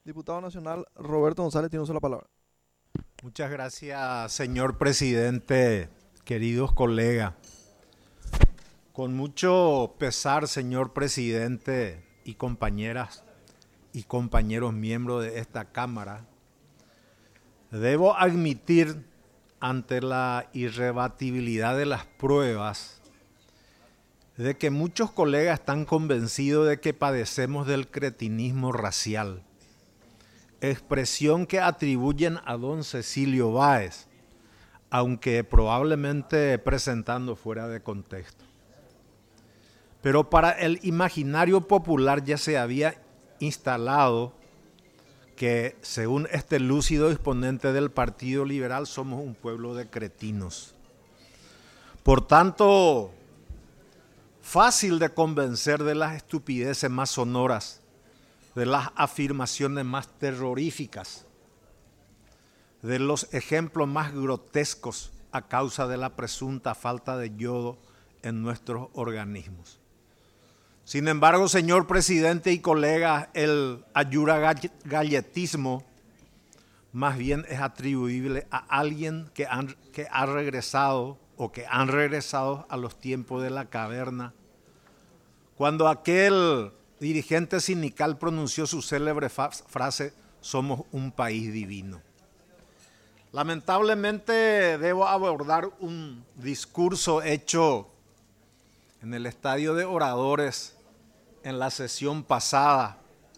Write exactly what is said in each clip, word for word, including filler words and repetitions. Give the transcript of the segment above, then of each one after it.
Diputado Nacional Roberto González tiene uso la palabra. Muchas gracias, señor presidente, queridos colegas. Con mucho pesar, señor presidente y compañeras y compañeros miembros de esta Cámara, debo admitir ante la irrebatibilidad de las pruebas de que muchos colegas están convencidos de que padecemos del cretinismo racial, expresión que atribuyen a don Cecilio Báez, aunque probablemente presentando fuera de contexto. Pero para el imaginario popular ya se había instalado que, según este lúcido exponente del Partido Liberal, somos un pueblo de cretinos. Por tanto, fácil de convencer de las estupideces más sonoras, de las afirmaciones más terroríficas, de los ejemplos más grotescos a causa de la presunta falta de yodo en nuestros organismos. Sin embargo, señor presidente y colegas, el ayuragalletismo más bien es atribuible a alguien que, han, que ha regresado o que han regresado a los tiempos de la caverna, cuando aquel dirigente sindical pronunció su célebre frase: somos un país divino. Lamentablemente debo abordar un discurso hecho en el estadio de oradores en la sesión pasada,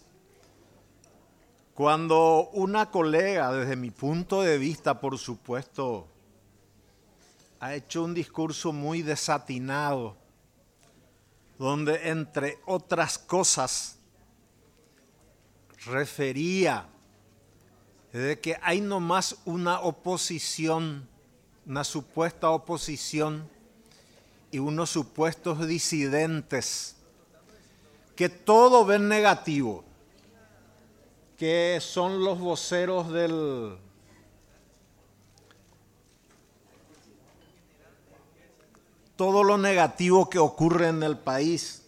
cuando una colega, desde mi punto de vista, por supuesto, ha hecho un discurso muy desatinado, donde, entre otras cosas, refería de que hay nomás una oposición, una supuesta oposición y unos supuestos disidentes que todo ven negativo, que son los voceros del todo lo negativo que ocurre en el país,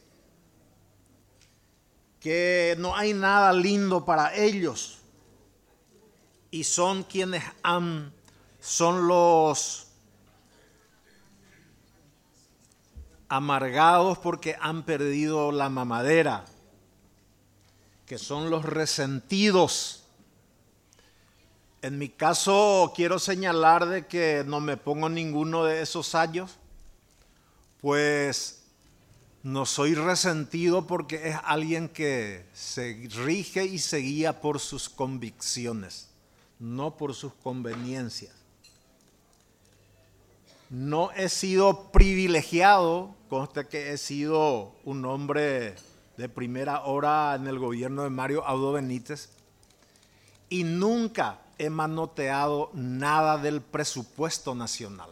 que no hay nada lindo para ellos y son quienes han, son los amargados porque han perdido la mamadera, que son los resentidos. En mi caso quiero señalar de que no me pongo ninguno de esos sayos, pues no soy resentido porque es alguien que se rige y se guía por sus convicciones, no por sus conveniencias. No he sido privilegiado, conste que he sido un hombre de primera hora en el gobierno de Mario Abdo Benítez y nunca he manoteado nada del presupuesto nacional.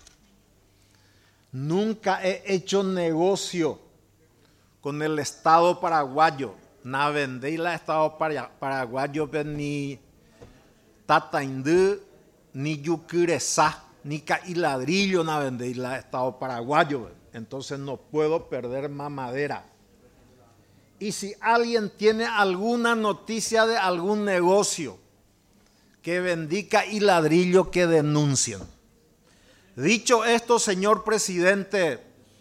Nunca he hecho negocio con el Estado paraguayo. Na vendí la Estado paraguayo ni tataindú ni yucuresá ni caíladrillo na vendí la Estado paraguayo. Entonces no puedo perder mamadera. Y si alguien tiene alguna noticia de algún negocio que vendí caíladrillo, que denuncien. Dicho esto, señor presidente,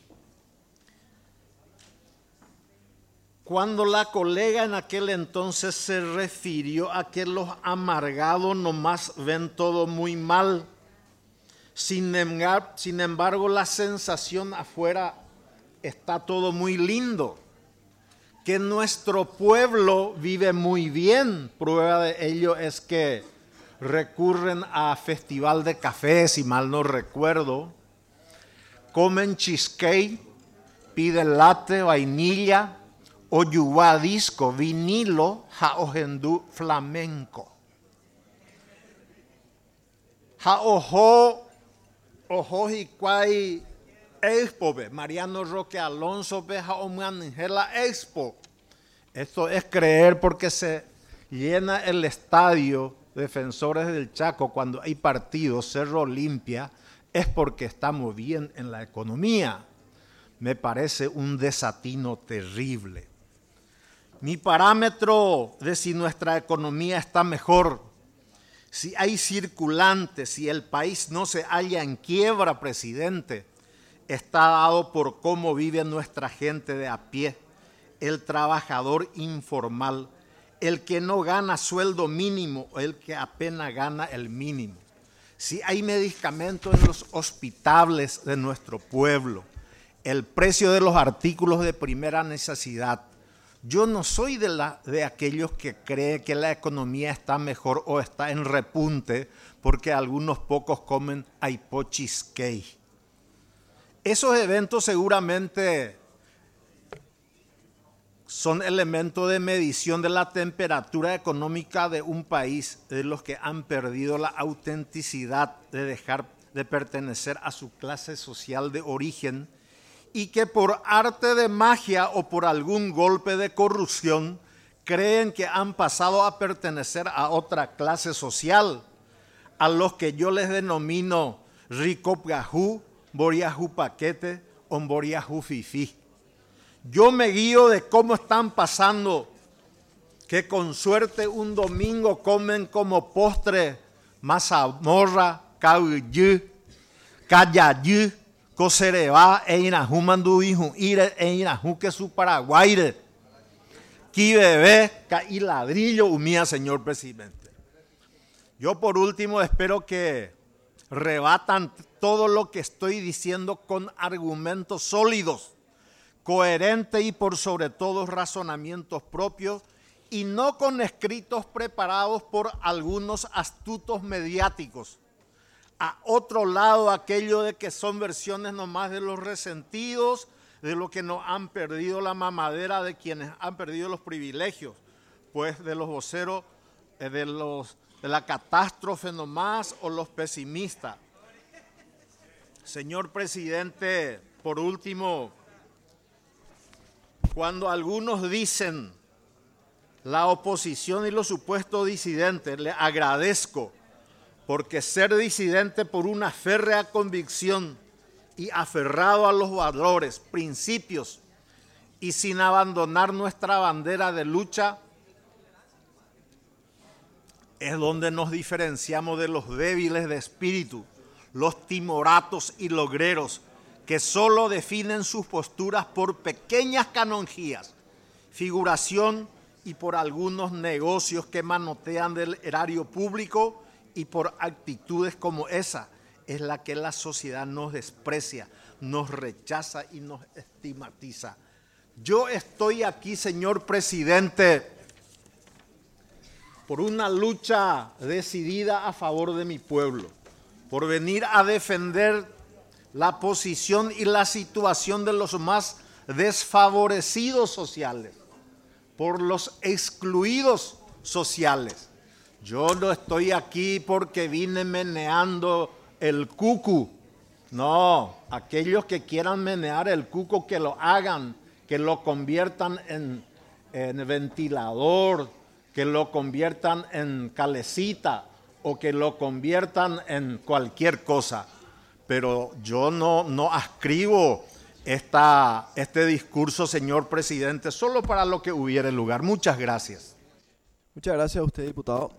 cuando la colega en aquel entonces se refirió a que los amargados nomás ven todo muy mal, sin embargo, sin embargo la sensación afuera está todo muy lindo, que nuestro pueblo vive muy bien. Prueba de ello es que recurren a festival de café, si mal no recuerdo, comen cheesecake, piden latte, vainilla, oyuá disco, vinilo, jaohendú flamenco. Jaojo, ojo y cuay expo, Mariano Roque Alonso, jaomaningela expo. Esto es creer porque se llena el estadio Defensores del Chaco cuando hay partidos, Cerro Olimpia, es porque estamos bien en la economía. Me parece un desatino terrible. Mi parámetro de si nuestra economía está mejor, si hay circulantes, si el país no se halla en quiebra, presidente, está dado por cómo vive nuestra gente de a pie, el trabajador informal, el que no gana sueldo mínimo, el que apenas gana el mínimo. Si hay medicamentos en los hospitales de nuestro pueblo, el precio de los artículos de primera necesidad. Yo no soy de, la, de aquellos que creen que la economía está mejor o está en repunte porque algunos pocos comen aipochiskei. Esos eventos seguramente son elementos de medición de la temperatura económica de un país, de los que han perdido la autenticidad de dejar de pertenecer a su clase social de origen y que por arte de magia o por algún golpe de corrupción creen que han pasado a pertenecer a otra clase social, a los que yo les denomino ricopgajú, boriajú paquete o boriajú fifí. Yo me guío de cómo están pasando, que con suerte un domingo comen como postre mazamorra, cauyú, cayayú, cosereba, einajú mandubijú, ire, einajú que su paraguaire, qui bebé, y ladrillo, humía, señor presidente. Yo por último espero que rebatan todo lo que estoy diciendo con argumentos sólidos, coherentes y por sobre todo razonamientos propios y no con escritos preparados por algunos astutos mediáticos. A otro lado, aquello de que son versiones nomás de los resentidos, de los que no han perdido la mamadera, de quienes han perdido los privilegios, pues de los voceros, de, los, de la catástrofe nomás o los pesimistas. Señor presidente, por último, cuando algunos dicen la oposición y los supuestos disidentes, le agradezco, porque ser disidente por una férrea convicción y aferrado a los valores, principios y sin abandonar nuestra bandera de lucha, es donde nos diferenciamos de los débiles de espíritu, los timoratos y logreros, que solo definen sus posturas por pequeñas canonjías, figuración y por algunos negocios que manotean del erario público y por actitudes como esa, es la que la sociedad nos desprecia, nos rechaza y nos estigmatiza. Yo estoy aquí, señor presidente, por una lucha decidida a favor de mi pueblo, por venir a defender la posición y la situación de los más desfavorecidos sociales, por los excluidos sociales. Yo no estoy aquí porque vine meneando el cucu. No, aquellos que quieran menear el cuco, que lo hagan, que lo conviertan en, en ventilador, que lo conviertan en calecita o que lo conviertan en cualquier cosa. Pero yo no, no ascribo esta, este discurso, señor presidente, solo para lo que hubiere lugar. Muchas gracias. Muchas gracias a usted, diputado.